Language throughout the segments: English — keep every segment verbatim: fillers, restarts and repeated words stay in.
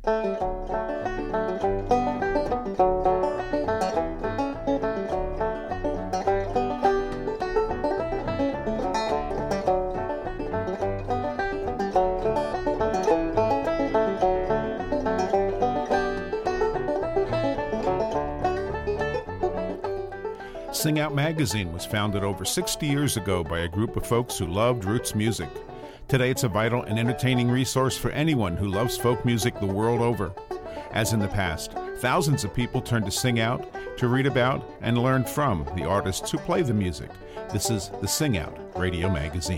Sing Out Magazine was founded over sixty years ago by a group of folks who loved roots music. Today it's a vital and entertaining resource for anyone who loves folk music the world over. As in the past, thousands of people turn to Sing Out to read about and learn from the artists who play the music. This is the Sing Out Radio Magazine.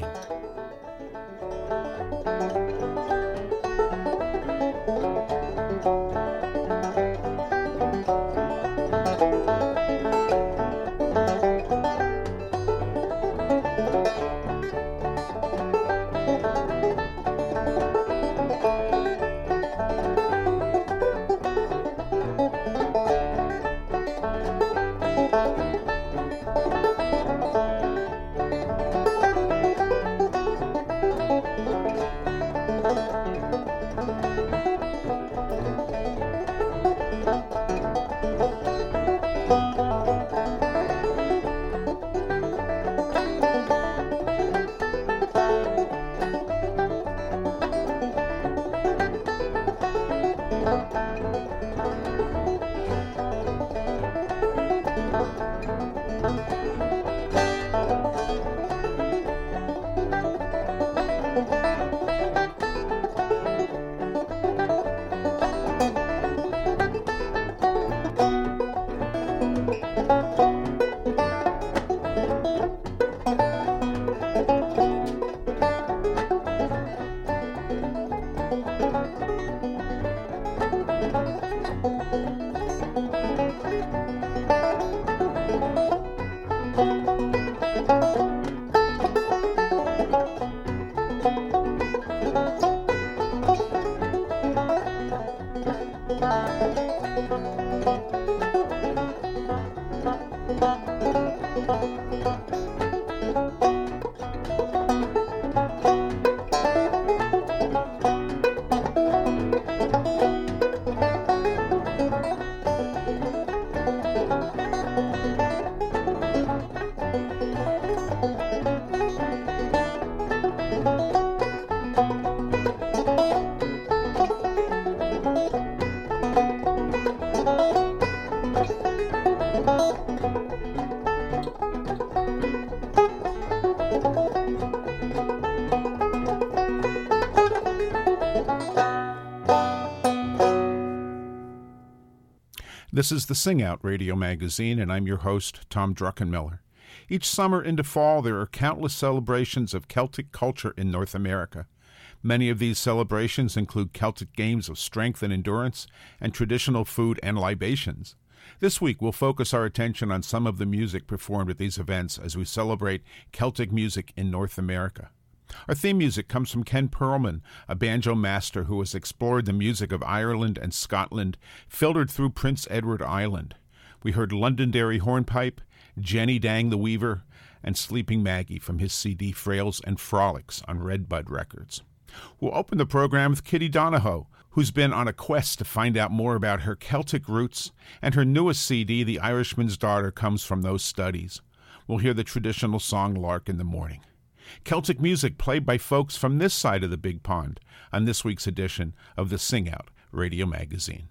This is the Sing Out Radio Magazine, and I'm your host, Tom Druckenmiller. Each summer into fall, there are countless celebrations of Celtic culture in North America. Many of these celebrations include Celtic games of strength and endurance, and traditional food and libations. This week, we'll focus our attention on some of the music performed at these events as we celebrate Celtic music in North America. Our theme music comes from Ken Perlman, a banjo master who has explored the music of Ireland and Scotland, filtered through Prince Edward Island. We heard Londonderry Hornpipe, Jenny Dang the Weaver, and Sleeping Maggie from his C D Frails and Frolics on Redbud Records. We'll open the program with Kitty Donahoe, who's been on a quest to find out more about her Celtic roots, and her newest C D, The Irishman's Daughter, comes from those studies. We'll hear the traditional song Lark in the Morning. Celtic music played by folks from this side of the big pond on this week's edition of the Sing Out Radio Magazine.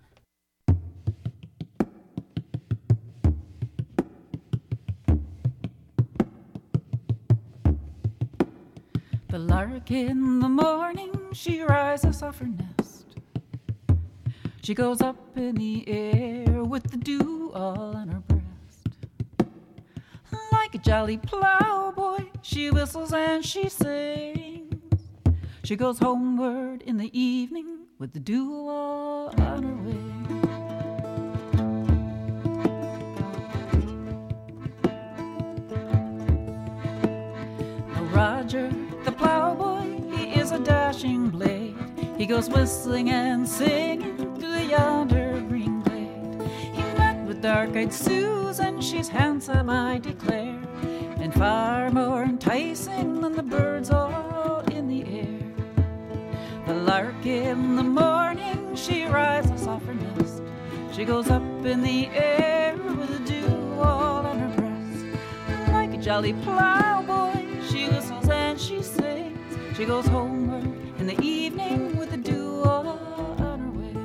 The lark in the morning, she rises off her nest. She goes up in the air with the dew all on her breast. Like a jolly plowboy, she whistles and she sings. She goes homeward in the evening with the dew all on her wings. Now Roger, the plowboy, he is a dashing blade. He goes whistling and singing through yonder green glade. He met with dark-eyed Susan, she's handsome, I declare, and far more enticing than the birds all in the air. The lark in the morning, she rises off her nest. She goes up in the air with the dew all on her breast. And like a jolly plowboy, she whistles and she sings. She goes homeward in the evening with the dew all on her way.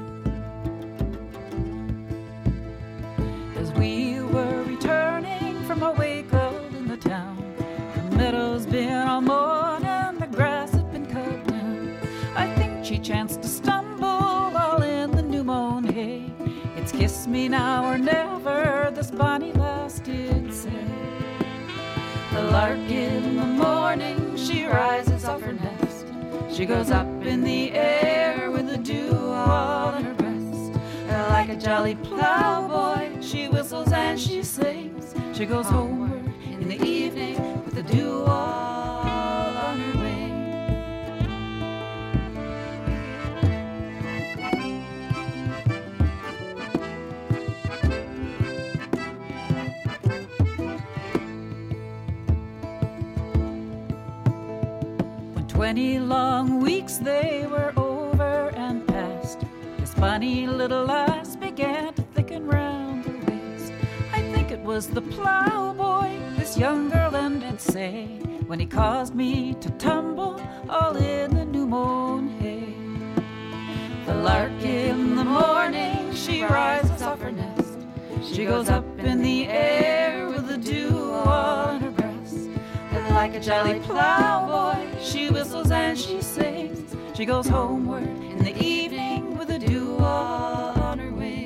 As we were returning from a wake out in the town, the meadow's been all mowed and the grass had been cut down. I think she chanced to stumble all in the new mown hay. It's kiss me now or never, this bonny lass did say. The lark in the morning, she rises off her nest. She goes up in the air with the dew all on her breast. Like a jolly plowboy, she whistles and she sings. She goes homeward in the evening with the dew all on her way. Twenty long weeks they were over and past, this bonny little lass began to thicken round her waist. I think it was the plowboy, this young girl ended say, when he caused me to tumble all in the new mown hay. The lark in the morning, she rises off her nest. She goes up in the air with the dew all on her breast. And like a jolly plowboy, she whistles and she sings. She goes homeward in the evening with the dew all on her way.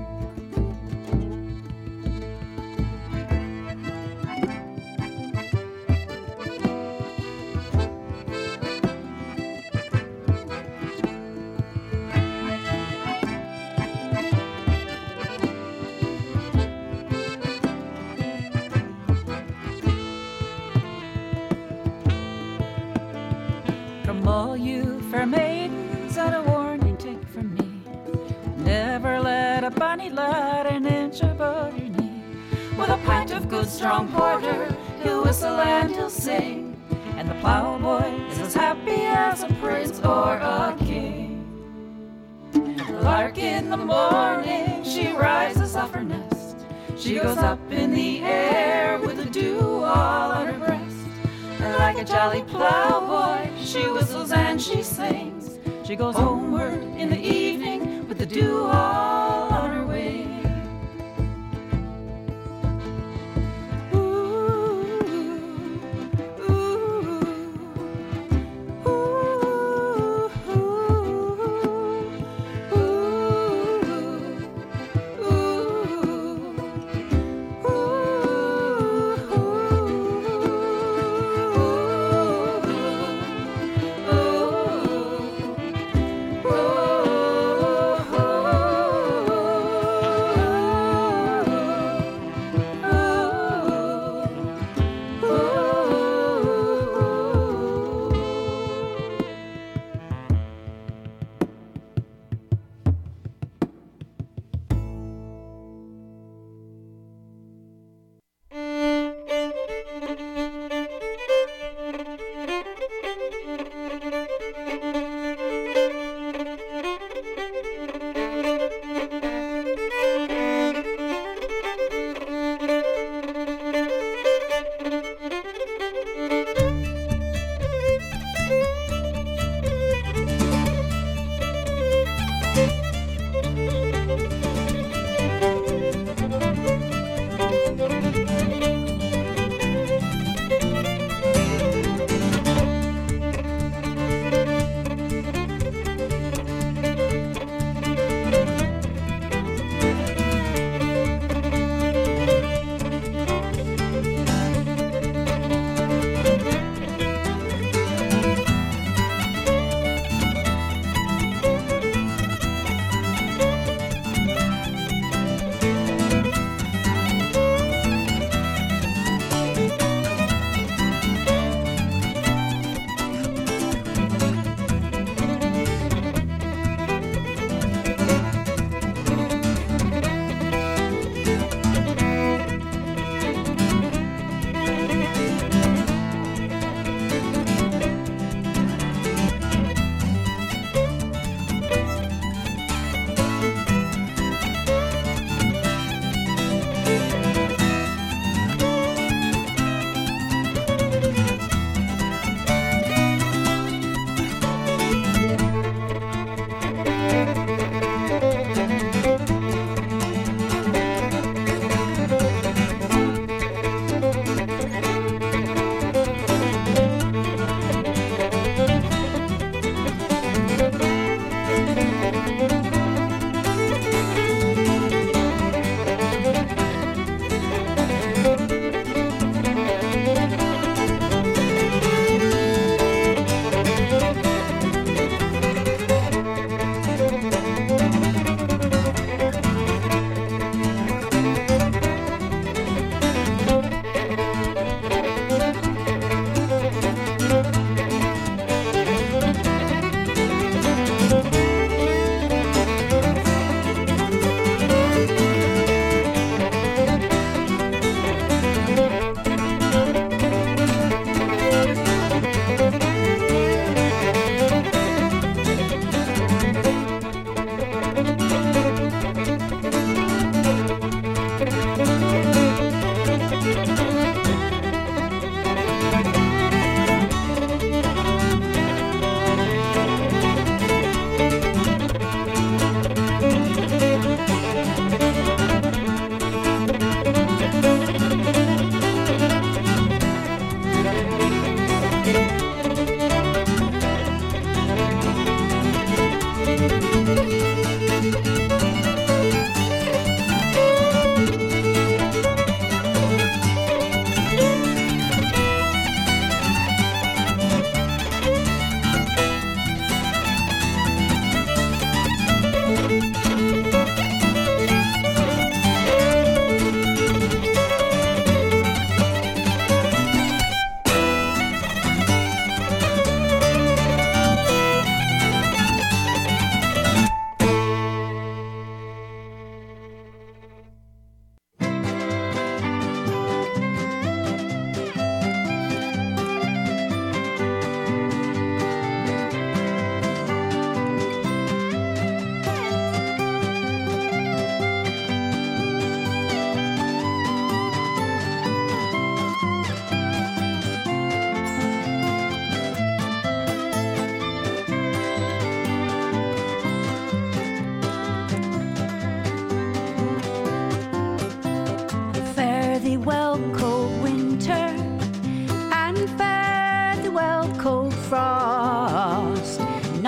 All you fair maidens, and a warning take from me: never let a bonny lad an inch above your knee. With a pint of good strong porter, he'll whistle and he'll sing, and the plowboy is as happy as a prince or a king. The lark in the morning, she rises off her nest. She goes up in the air with the dew all on her breast. And like a jolly plowboy, she whistles and she sings. She goes homeward in the evening with the dew all on her way.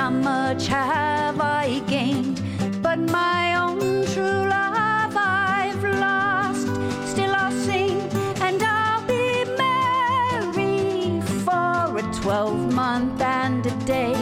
not much have I gained, but my own true love I've lost. Still I'll sing and I'll be merry for a twelve-month and a day.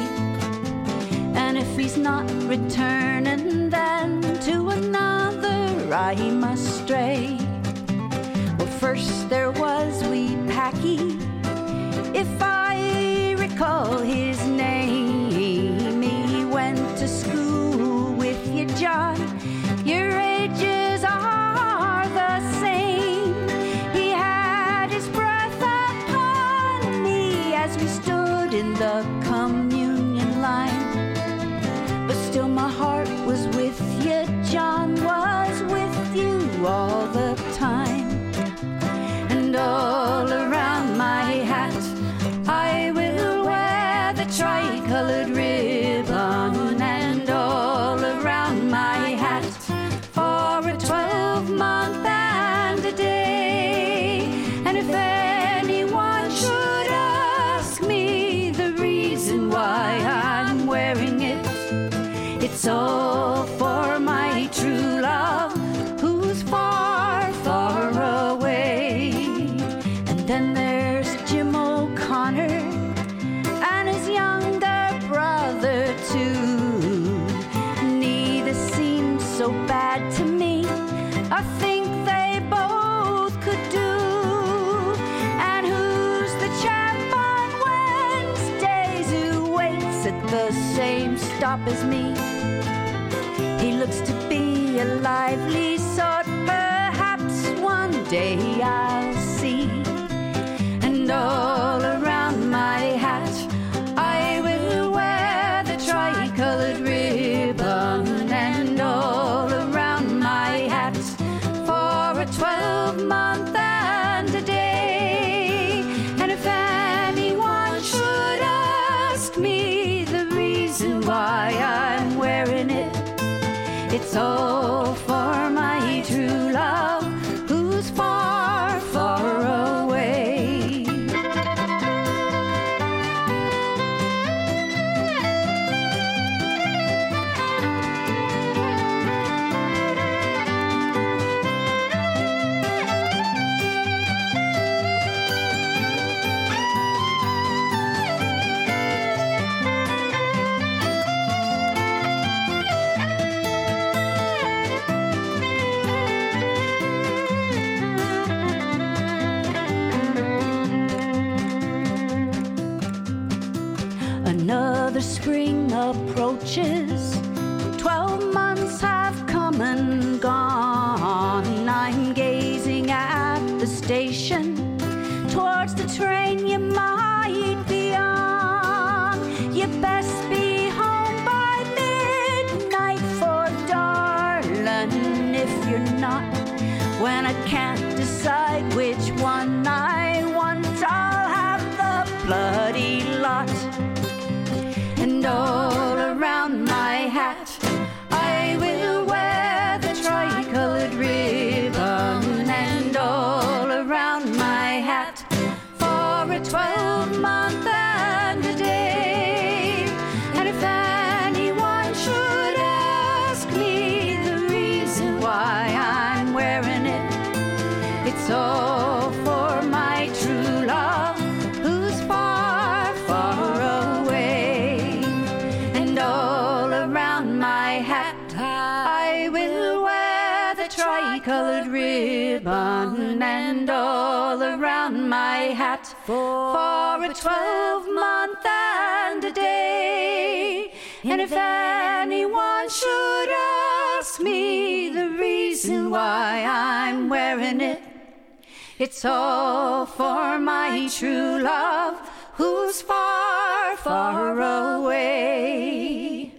And if he's not returning, then to another I must stray. Well, first there was wee Packy, if I recall his name. He went to school with you, John. Your ages are the same. He had his breath upon me as we stood in the communion line. But still my heart was with you, John, was with you all the time. And all around my hat I will wear the tricolored ribbon, and all around my hat for a twelve-month and a day. And if anyone should ask me the reason why I'm wearing it, it's all for my true love who's far, far away. And then there's Jim O'Connor and his younger brother too. Neither seems so bad to me, I think they both could do. And who's the chap on Wednesdays who waits at the same stop as me? He looks to be a lively sort, perhaps one day I'll see. And all around my hat I will wear the tricolored ribbon, and all around my hat for a twelve-month and a day. And if anyone should ask me the reason why I'm wearing it, it's all for my true love who's far, far away. Another spring approaches, twelve months have come and gone. I'm gazing at the station towards the train you might be on. You best be home by midnight, for darling, if you're not, when I can't decide which one I want, I'll have the bloody lot. And all around my hat I will wear the tricolored ribbon, and all around my hat for a twelve-month and a day. And if anyone should ask me the reason why I'm wearing it, it's all for my true love who's far, far away. And all around my hat I will wear the tricolored ribbon, and all around my hat for a twelve-month and a day. And if anyone should ask me the reason why I'm wearing it, it's all for my true love who's far, far away.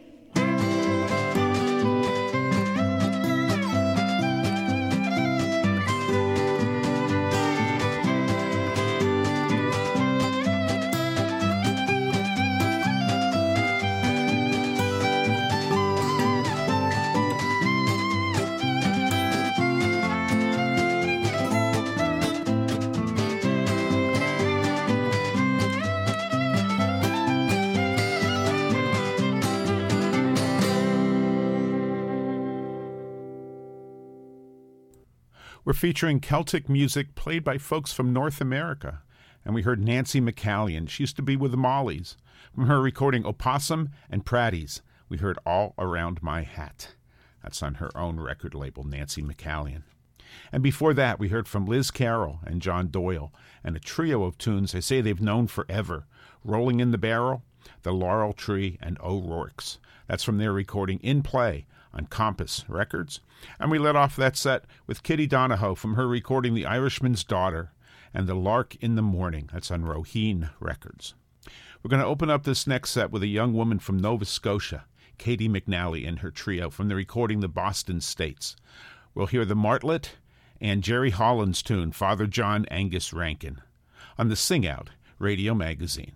We're featuring Celtic music played by folks from North America. And we heard Nancy McCallion. She used to be with the Mollies. From her recording Opossum and Pratties, we heard All Around My Hat. That's on her own record label, Nancy McCallion. And before that, we heard from Liz Carroll and John Doyle, and a trio of tunes they say they've known forever, Rolling in the Barrel, The Laurel Tree, and O'Rourke's. That's from their recording In Play on Compass Records. And we let off that set with Kitty Donahoe from her recording The Irishman's Daughter and The Lark in the Morning. That's on Roheen Records. We're going to open up this next set with a young woman from Nova Scotia, Katie McNally and her trio from the recording The Boston States. We'll hear the Martlet and Jerry Holland's tune, Father John Angus Rankin, on the Sing Out Radio Magazine.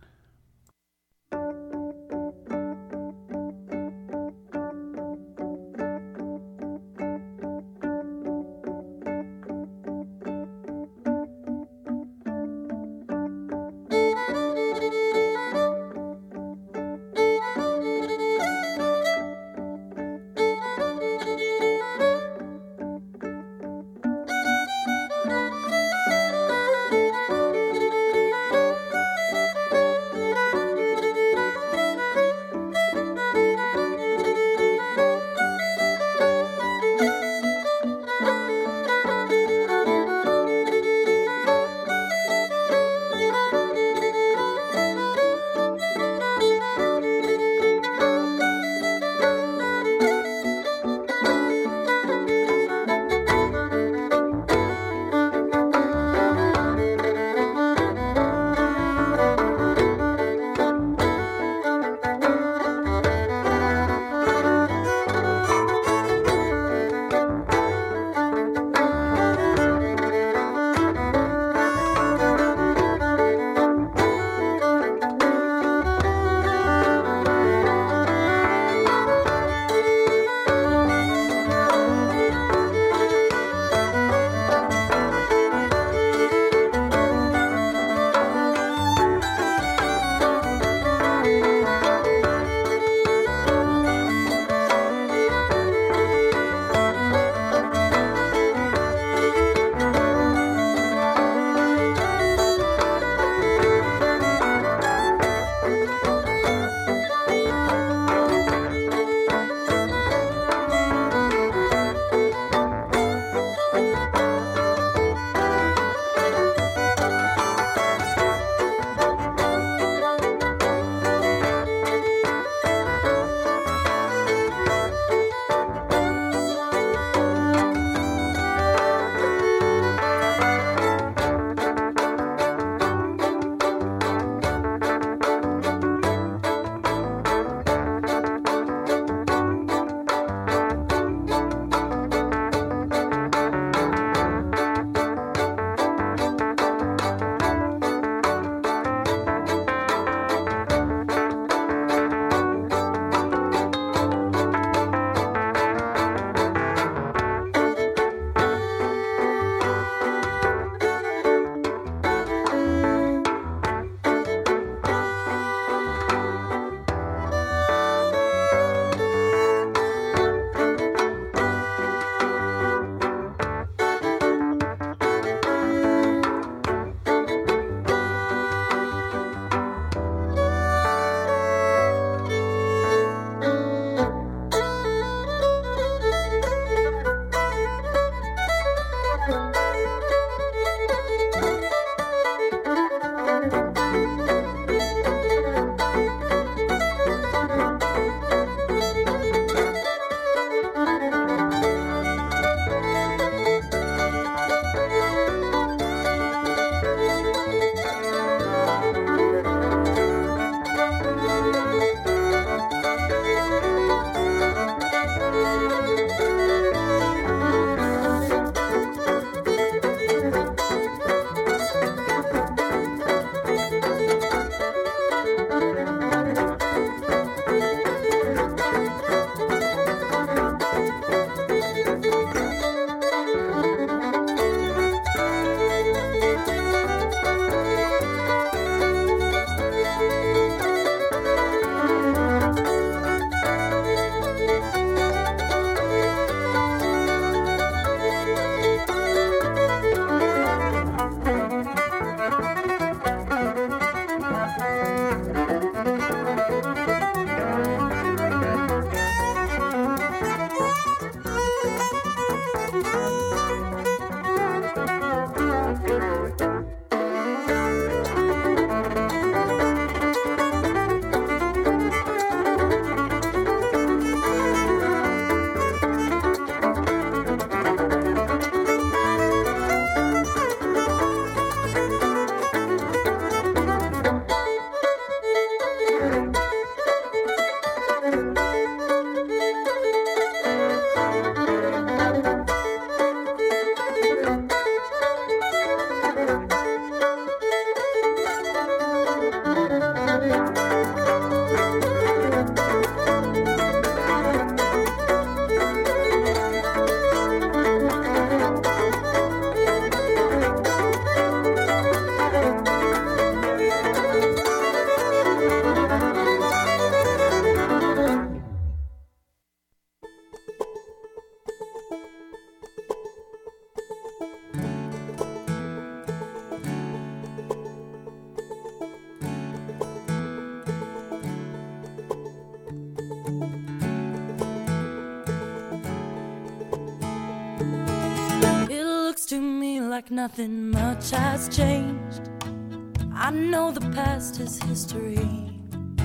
like nothing much has changed. I know the past is history,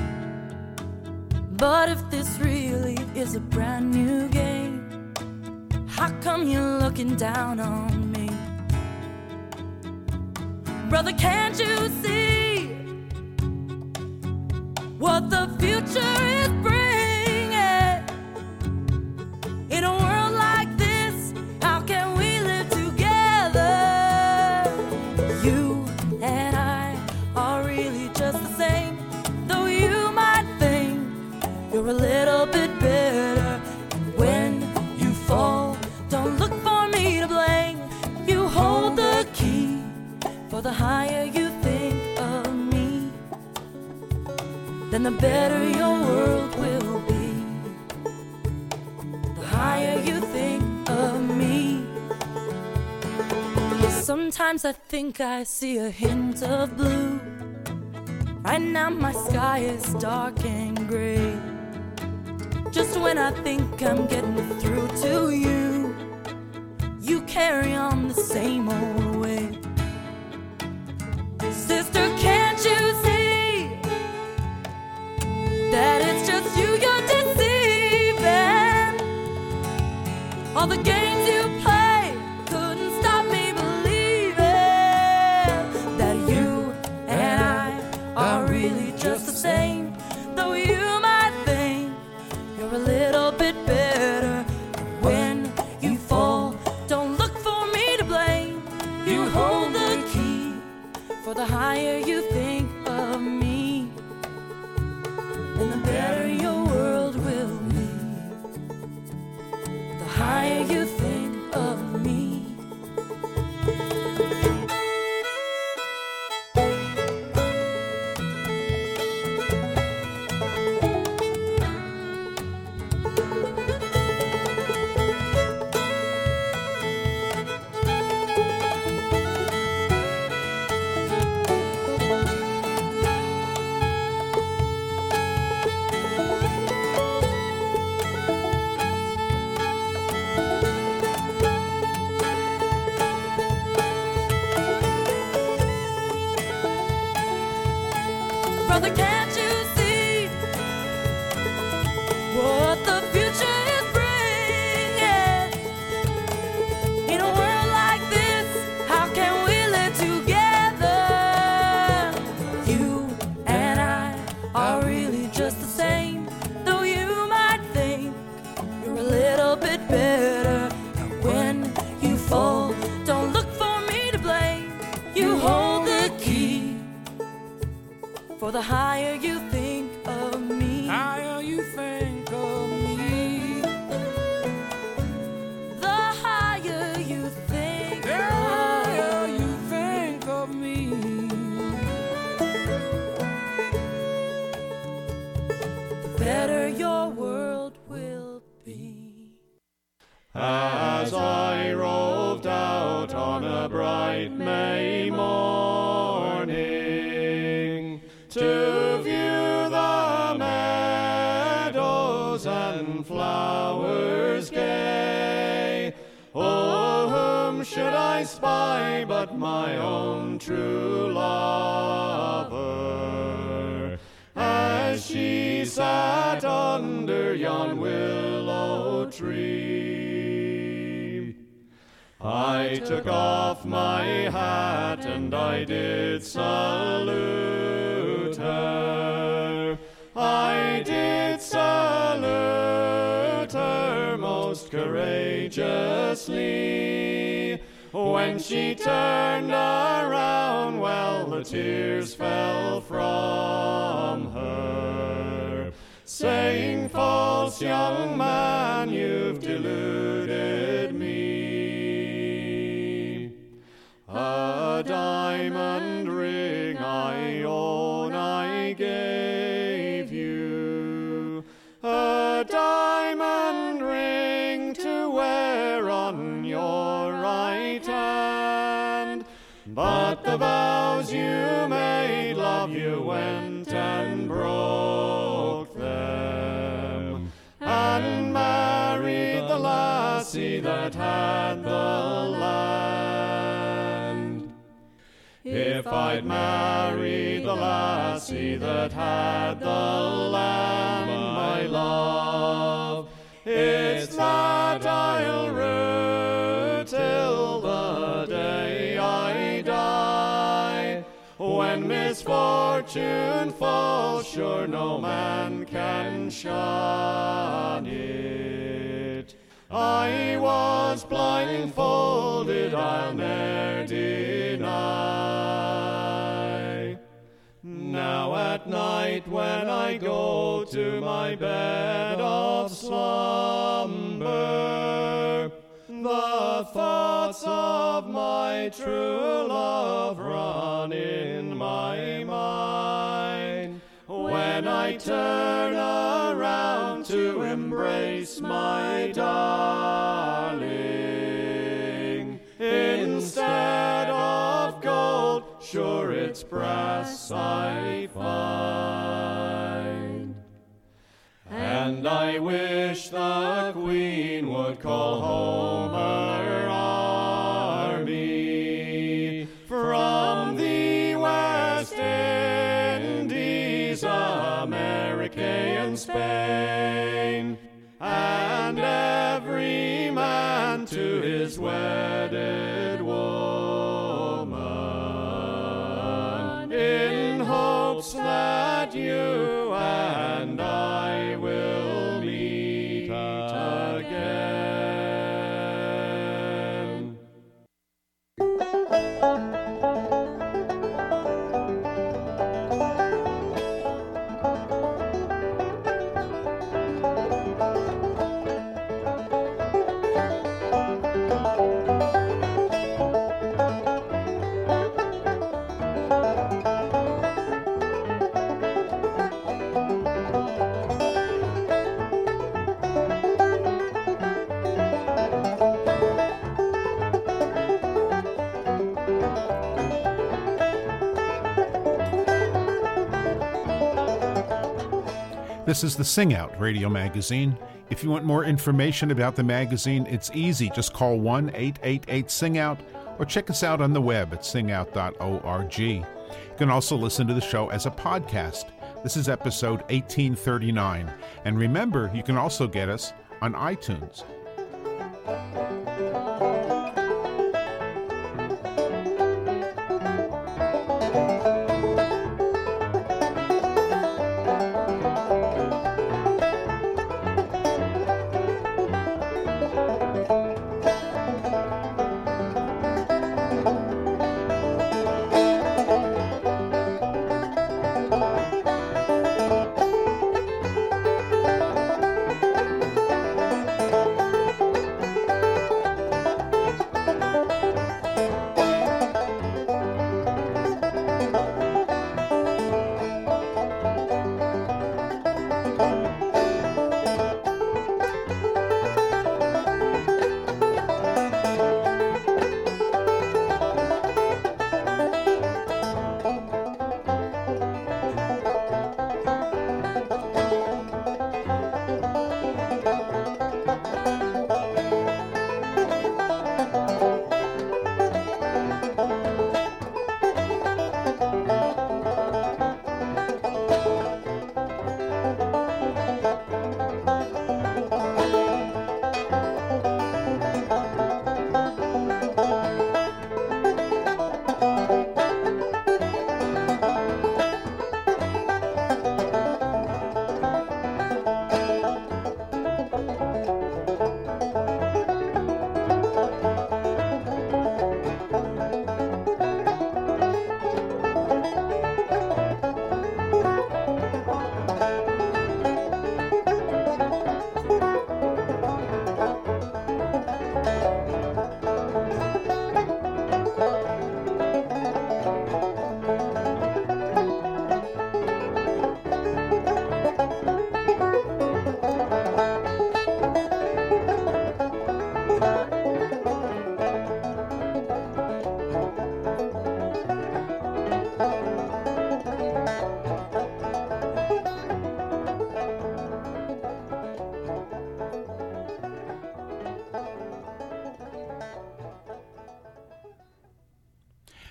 but if this really is a brand new game, how come you're looking down on me? Brother, can't you see what the future is bringing? In a world like this, how can we live together? You and I are really just the same, though you might think you're a little bit better. And when you fall, don't look for me to blame. You hold the key for the higher you think of me, then the better your world will be. The higher you think of me. Sometimes I think I see a hint of blue. Right now my sky is dark and gray. Just when I think I'm getting through to you, you carry on the same old way. Sister, can't you see that it's just you you're deceiving? All the games you play couldn't stop me believing that you and I are really just the same, though you might think you're a little bit better. When you fall, don't look for me to blame. You hold the key for the higher you think of me, and the better your world will be. The higher you think of me. Brother, can't you see what the future is bringing? In a world like this, how can we live together? You and I are really just the same, though you might think you're a little bit better. And when you fall, don't look for me to blame. You hold the key for the higher you think of me. Higher you think of me. The higher you think The higher you think of me. the better your world will be. As I roved out on a bright May morning to view the meadows and flowers gay, oh, whom should I spy but my own true lover, as she sat under yon willow tree. I took off my hat and I did salute her. I did salute her most courageously. When she turned around, well, the tears fell from her, saying, "False young man, you've deluded me. A diamond ring I own I gave you, a diamond ring to wear on your right hand, but the vows you made, love, you went and broke them, and married." 'married the lassie that had the land. if I'd married the lassie that had the land, my love. It's that I'll rue till the day I die. When misfortune falls, sure no man can shun it. I was blindfolded, I'll ne'er deny. Now at night when I go to my bed of slumber, the thoughts of my true love run in my mind. When I turn around to embrace my darling, instead of gold, sure it's brass I find. And I wish the Queen would call home her army from the West Indies, America and Spain, and every man to his wedded woman, in hopes that you and I will meet again. This is the Sing Out Radio Magazine. If you want more information about the magazine, it's easy. Just call one eight eight eight sing out or check us out on the web at sing out dot org. You can also listen to the show as a podcast. This is episode eighteen thirty-nine. And remember, you can also get us on iTunes.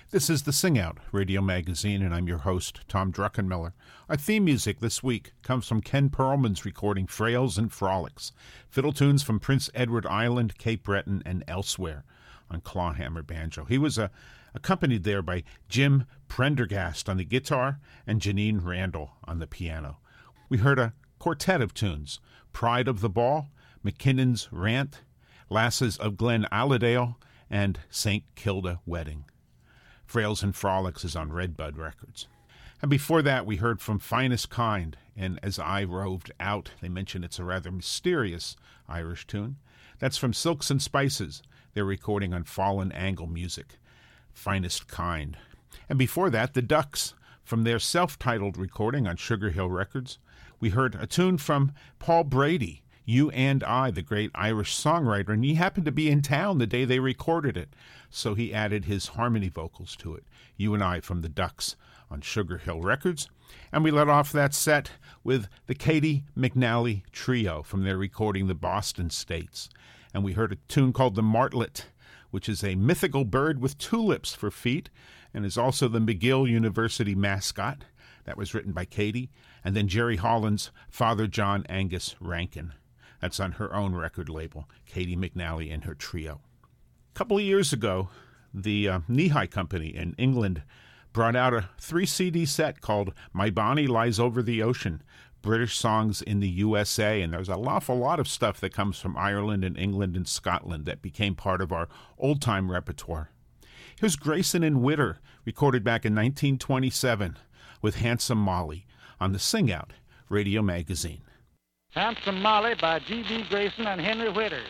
This is the Sing Out Radio Magazine, and I'm your host, Tom Druckenmiller. Our theme music this week comes from Ken Perlman's recording Frails and Frolics, fiddle tunes from Prince Edward Island, Cape Breton, and elsewhere on clawhammer banjo. He was uh, accompanied there by Jim Prendergast on the guitar and Janine Randall on the piano. We heard a quartet of tunes, Pride of the Ball, McKinnon's Rant, Lasses of Glen Allerdale, and Saint Kilda Wedding. Frails and Frolics is on Redbud Records. And before that, we heard from Finest Kind, and As I Roved Out. They mention it's a rather mysterious Irish tune. That's from Silks and Spices. They're recording on Fallen Angle Music. Finest Kind. And before that, The Ducks, from their self-titled recording on Sugar Hill Records. We heard a tune from Paul Brady, You and I, the great Irish songwriter, and he happened to be in town the day they recorded it, so he added his harmony vocals to it. You and I from the Ducks on Sugar Hill Records. And we let off that set with the Katie McNally Trio from their recording The Boston States. And we heard a tune called The Martlet, which is a mythical bird with tulips for feet and is also the McGill University mascot. That was written by Katie. And then Jerry Holland's Father John Angus Rankin. That's on her own record label, Katie McNally and her trio. A couple of years ago, the uh, Knee-High Company in England brought out a three C D set called My Bonnie Lies Over the Ocean, British Songs in the U S A, and there's an awful lot of stuff that comes from Ireland and England and Scotland that became part of our old-time repertoire. Here's Grayson and Witter, recorded back in nineteen twenty-seven with Handsome Molly on the Sing Out Radio Magazine. Handsome Molly by G B Grayson and Henry Whitter.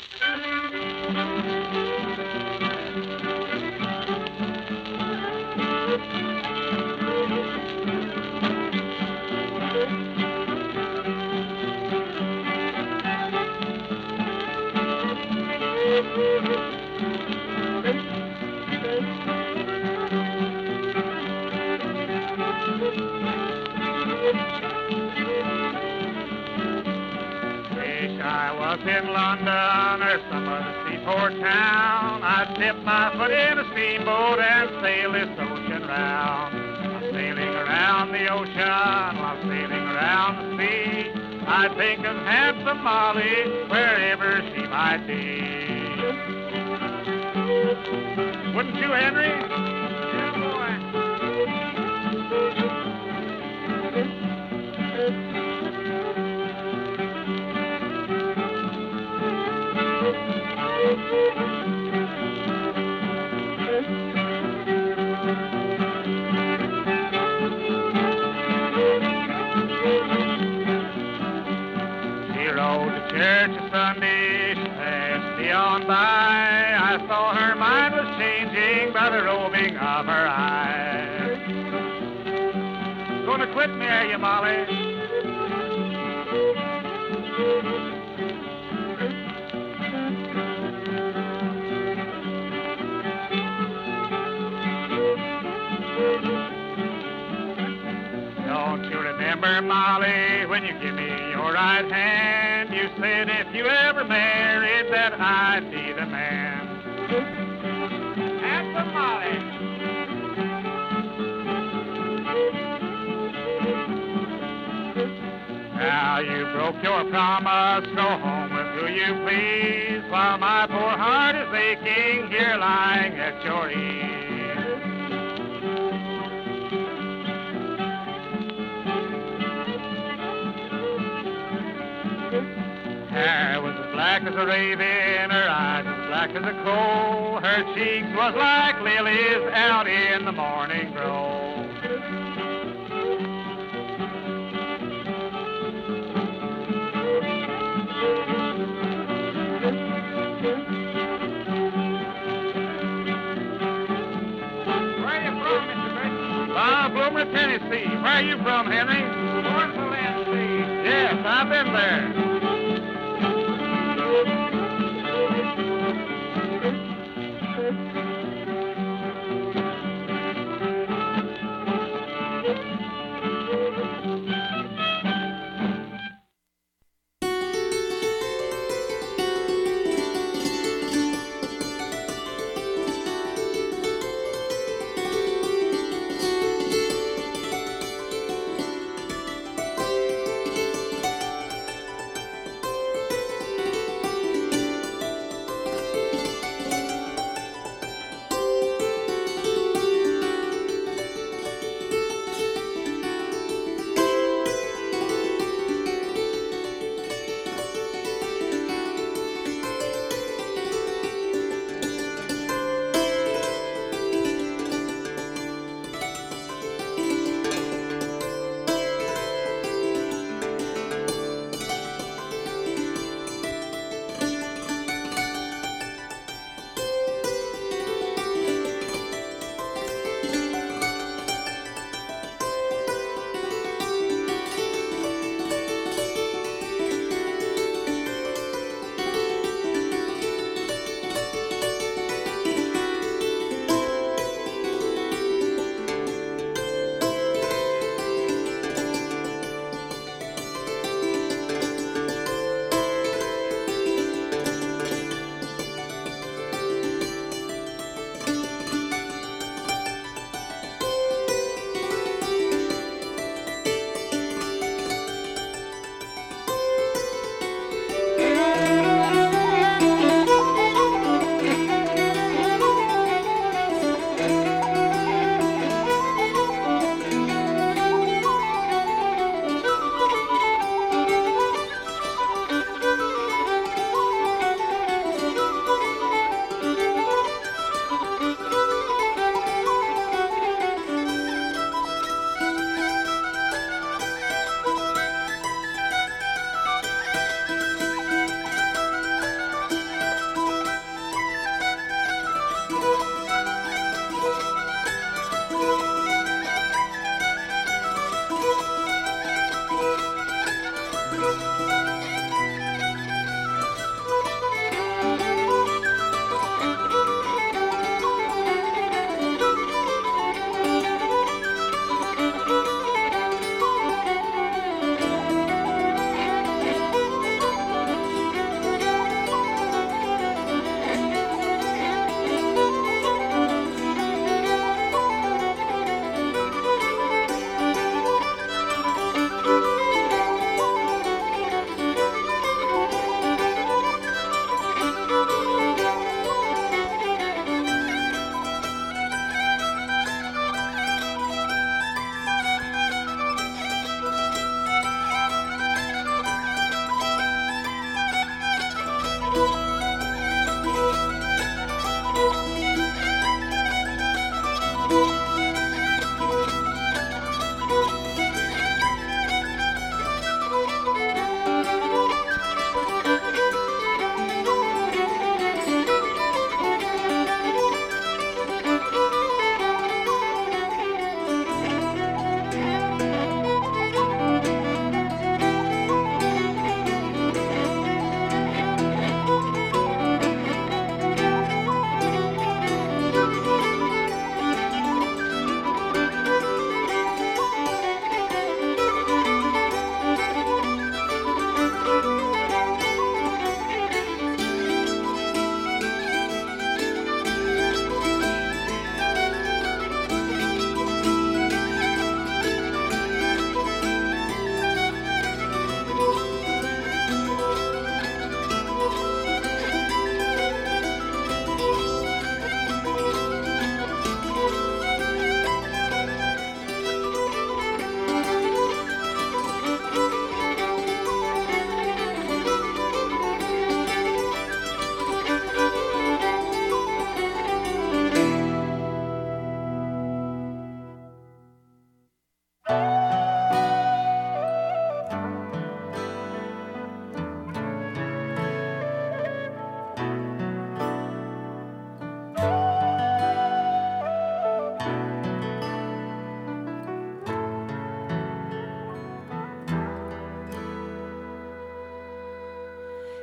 In London or some other seaport town, I'd dip my foot in a steamboat and sail this ocean round. I'm sailing around the ocean, I'm sailing around the sea. I'd think of Handsome Molly wherever she might be. Wouldn't you, Henry? Yeah, boy. Church of Sunday, she passed me on by. I saw her mind was changing by the roving of her eyes. Gonna quit me, are you, Molly? Don't you remember, Molly, when you give me your right hand, you said if you ever married that I'd be the man. Handsome Molly. Now you broke your promise, go home with who you please, while my poor heart is aching here lying at your ease. Hair was as black as a raven, her eyes as black as a coal, her cheeks was like lilies out in the morning grove. Where are you from, Mister Grayson? Ah, Bloomer, Tennessee. Where are you from, Henry? Morrisville, Tennessee. Yes, I've been there.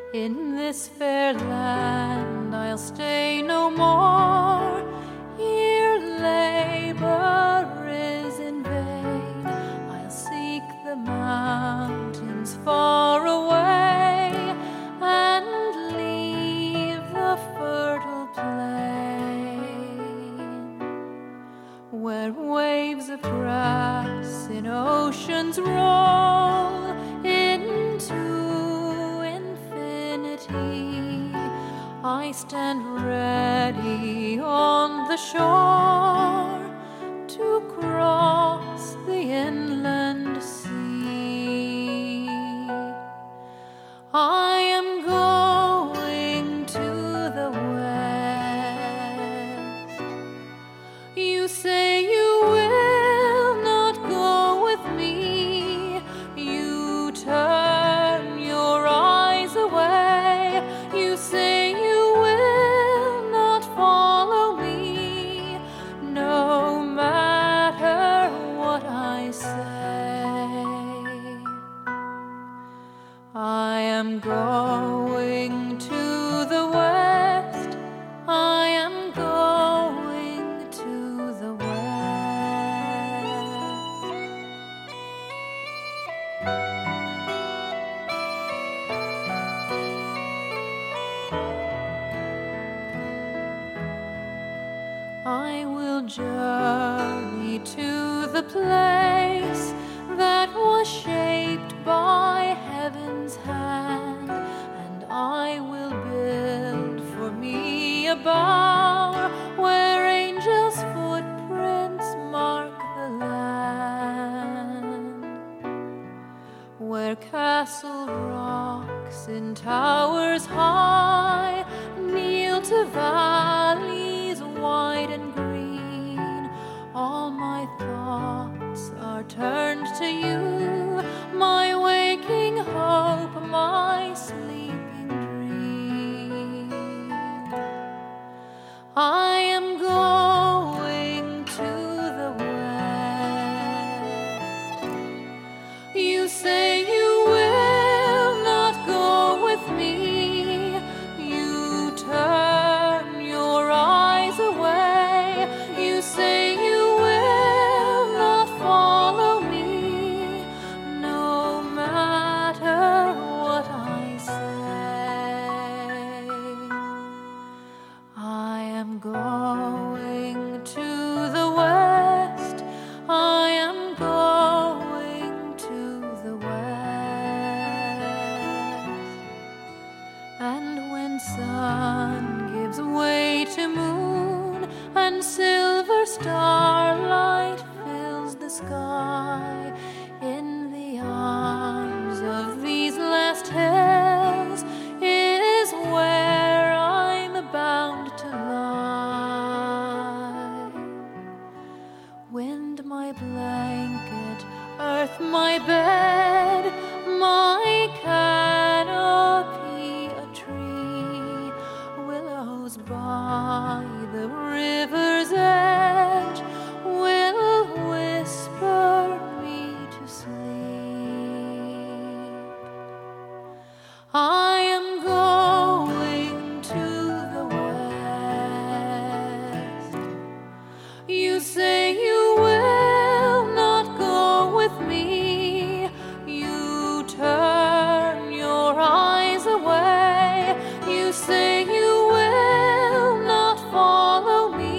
In this fair land I'll stay no more. Here labor is in vain. I'll seek the mountains far away and leave the fertile plain where waves of grass in oceans roll into I stand ready on the shore to cross the inland sea. I am going to the west. You say you will not go with me. You turn your eyes away. You say I am going to the west. I am going to the west. I will journey to the place that was shaped by heaven's hand, and I will build for me a bower where angels' footprints mark the land, where castle rocks in towers high kneel to valleys wide and green. All my thoughts are turned to you, my waking hope, my sleeping dream. I am going to the west. You say you will not go with me. You turn your eyes away. You say you will not follow me. No matter what I say, I am going to the west. I am going to the west. And when sun gives way to moon and silver starlight fills the sky, in the arms of these last hills is where I'm bound to lie. Wind my blanket, earth my bed, my canopy a tree, willows by the river's edge will whisper me to sleep. I am going to the west. You say you will not go with me. You turn your eyes away. You say you will not follow me.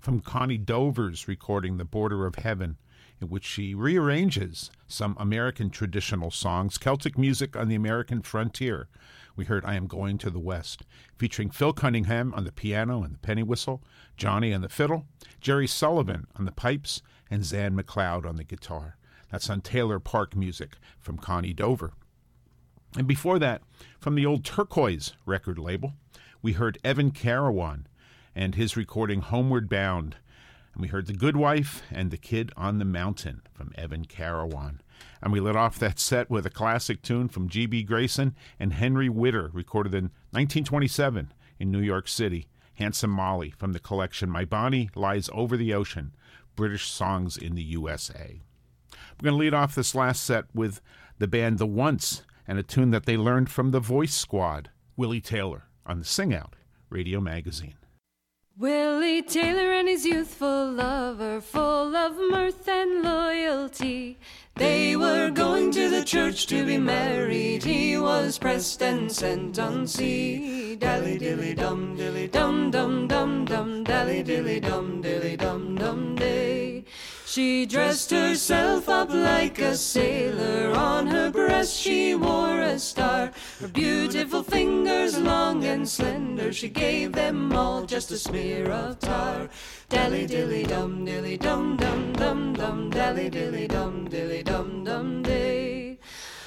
from Connie Dover's recording The Border of Heaven, in which she rearranges some American traditional songs, Celtic music on the American frontier. We heard I Am Going to the West, featuring Phil Cunningham on the piano and the penny whistle, Johnny on the fiddle, Jerry Sullivan on the pipes, and Zan McLeod on the guitar. That's on Taylor Park Music from Connie Dover. And before that, from the old Turquoise record label, we heard Evan Carawan and his recording Homeward Bound. And we heard The Good Wife and The Kid on the Mountain from Evan Carawan. And we lit off that set with a classic tune from G B Grayson and Henry Witter, recorded in nineteen twenty-seven in New York City. Handsome Molly from the collection My Bonnie Lies Over the Ocean, British Songs in the U S A. We're going to lead off this last set with the band The Once and a tune that they learned from the Voice Squad, Willie Taylor, on the Sing Out Radio Magazine. Willie Taylor and his youthful lover, full of mirth and loyalty. They were going to the church to be married. He was pressed and sent on sea. Dally dilly dum dilly dum dum dum dum. Dally dilly dum dilly dum dum day. She dressed herself up like a sailor. On her breast she wore a star. Her beautiful fingers long and slender, she gave them all just a smear of tar. Dally dilly dum dilly dum dum dum dum. Dally dilly dum dilly dum dum day.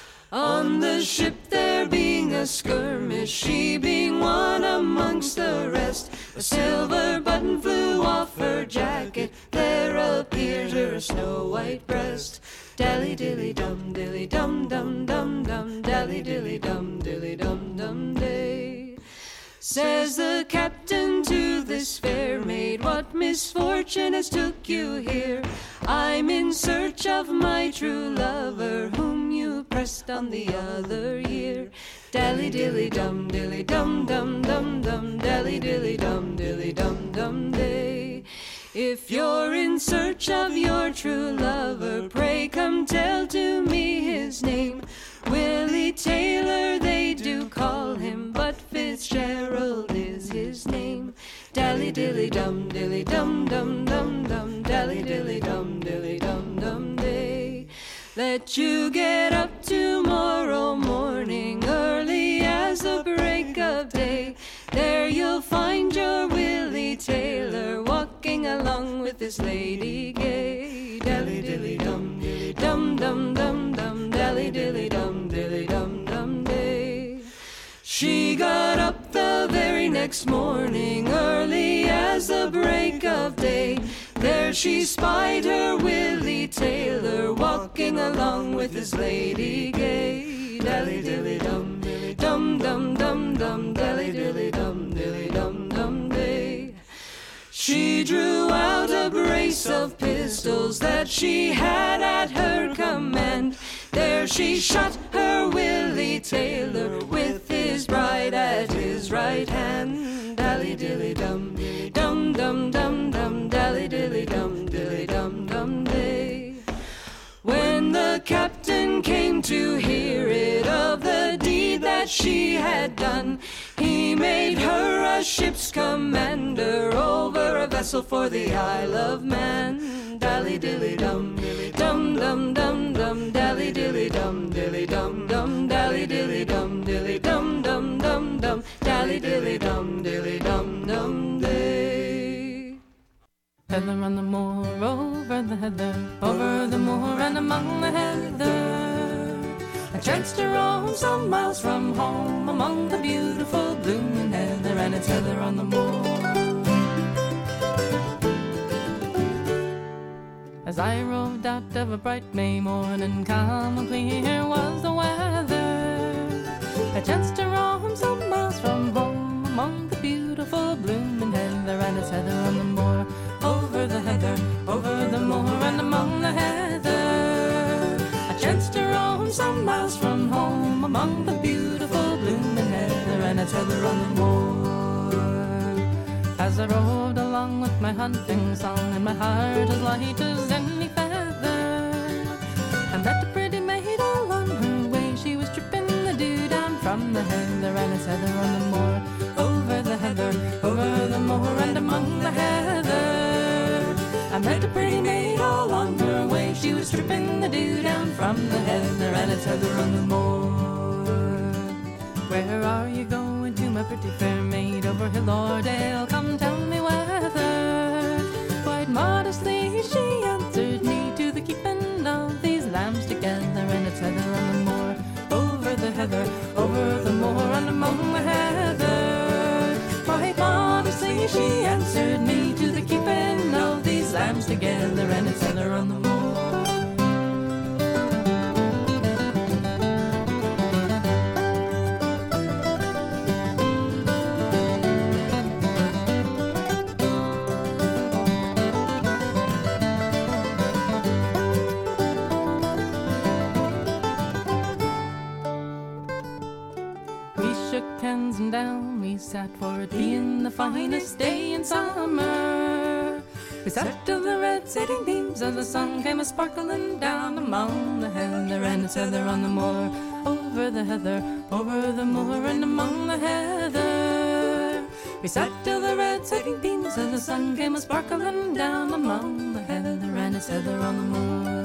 On the ship there being a skirmish, she being one amongst the rest, a silver button flew off her jacket, there appeared her snow white breast. Dally dilly dum dilly dum dum dum dum. Dally dilly dum dilly dum dum day. Says the captain to this fair maid, what misfortune has took you here? I'm in search of my true lover, whom you pressed on the other year. Dally dilly dum dilly dum dum dum dum. Dally dilly dum dilly dum dum day. If you're in search of your true lover, pray come tell to me his name. Willie Taylor they do call him, but Fitzgerald is his name. Dally dilly dum dilly dum dum dum dum. Dally dilly dum dilly dum dum day. Let you get up tomorrow morning, early as the break of day. There you'll find your Willie Taylor, walking along with this lady gay. Dally dilly dum dilly dum dum dum dum. Dally dilly dum dilly dum dum day. She got up the very next morning, early as the break of day. There she spied her Willie Taylor, walking along with his lady gay. Dally dilly dum dilly dum dum dum dum. Dally dilly dum dilly dum dum day. She drew out a brace of pistols that she had at her command. There she shot her Willie Taylor with his bride at his right hand. Dally dilly dum dilly dum dum dum dum. Dally dilly dum dilly dum dum day. When the captain came to hear it of the deed that she had done, he made her a ship's commander over a vessel for the Isle of Man. Dally dilly dum dilly dum dum dum dum. Dally dilly dum dilly dum dum. Dally dilly dum dilly dum dum dum dum. Dally dilly dum dilly dum dum day. Heather on the moor, over the heather, over the moor and among the heather. I chanced to roam some miles from home among the beautiful blooming heather, and it's heather on the moor. As I roved out of a bright May morning, calm and clear was the weather, I chanced to roam some miles from home among the beautiful blooming heather, and it's heather on the moor. Over the heather, over the moor and among the heather, I chanced to roam some miles from home among the beautiful blooming heather, and it's heather on the moor. As I rode along with my hunting song, and my heart as light as any feather, I met a pretty maid all on her way. She was tripping the dew down from the heather, and it's heather on the moor. Over the heather, over the moor and among the heather, I met a pretty maid all on her way. She was stripping the dew down from the heather, and it's heather on the moor. Where are you going to, my pretty fair maid? Over hill or dale, come tell me whether. Quite modestly she answered me, to the keeping of these lambs together, and it's heather on the moor. Over the heather, over the moor, and among the heather. Quite modestly she answered me, to the keeping of these lambs together, and it's heather on the moor. And down we sat, for it being the finest day in summer. We sat till the red setting beams of the sun came a-sparkling down among the heather, and it's heather on the moor. Over the heather, over the moor, and among the heather. We sat till the red setting beams of the sun came a-sparkling down among the heather, and it's heather on the moor.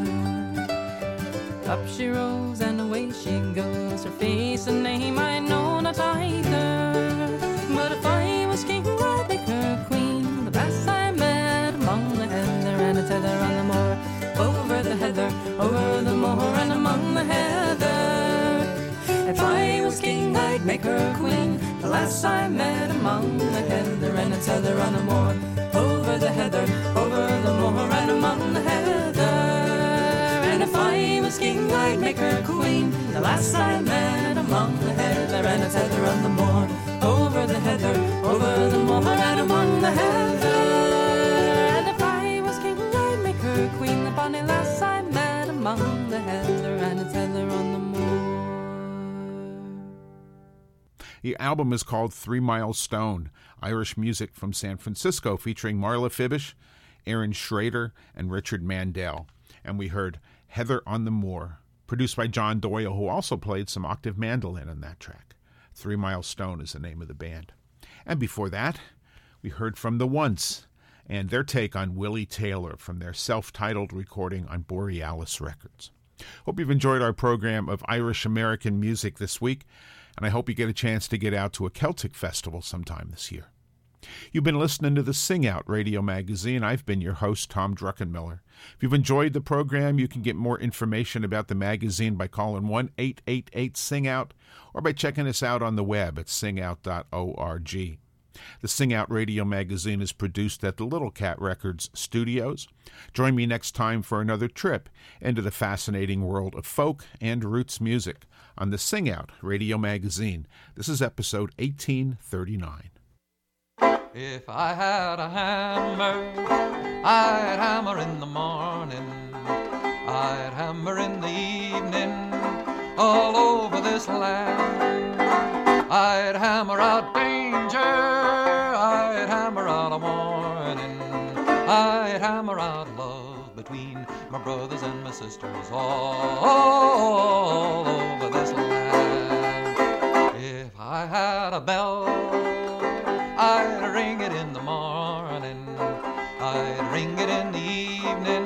Up she rose and away she goes, her face and name I know not either. But if I was king, I'd make her queen, the best I met among the heather, and it's heather on the moor. Over the heather, over the moor, and among the heather. If I was king, I'd make her queen, the last I met among the heather, and it's heather on the moor. Over the heather, over the moor, and among the heather. And if I was king, I'd make her queen, the last I met among the heather, and it's heather on the moor. Over the heather, over the moor, and among the heather. And if I was king, I'd make her queen, the bonny lass I met among the heather, and it's heather on the moor. The album is called Three Mile Stone, Irish music from San Francisco, featuring Marla Fibish, Aaron Schrader, and Richard Mandel. And we heard Heather on the Moor, produced by John Doyle, who also played some octave mandolin on that track. Three Mile Stone is the name of the band. And before that, we heard from The Once and their take on Willie Taylor from their self-titled recording on Borealis Records. Hope you've enjoyed our program of Irish-American music this week, and I hope you get a chance to get out to a Celtic festival sometime this year. You've been listening to the Sing Out Radio Magazine. I've been your host, Tom Druckenmiller. If you've enjoyed the program, you can get more information about the magazine by calling one eight eight eight sing out or by checking us out on the web at sing out dot org. The Sing Out Radio Magazine is produced at the Little Cat Records studios. Join me next time for another trip into the fascinating world of folk and roots music on the Sing Out Radio Magazine. This is episode eighteen thirty-nine. If I had a hammer, I'd hammer in the morning, I'd hammer in the evening, all over this land. I'd hammer out danger, I'd hammer out a warning, I'd hammer out love between my brothers and my sisters, all over this land. If I had a bell, I'd ring it in the morning, I'd ring it in the evening,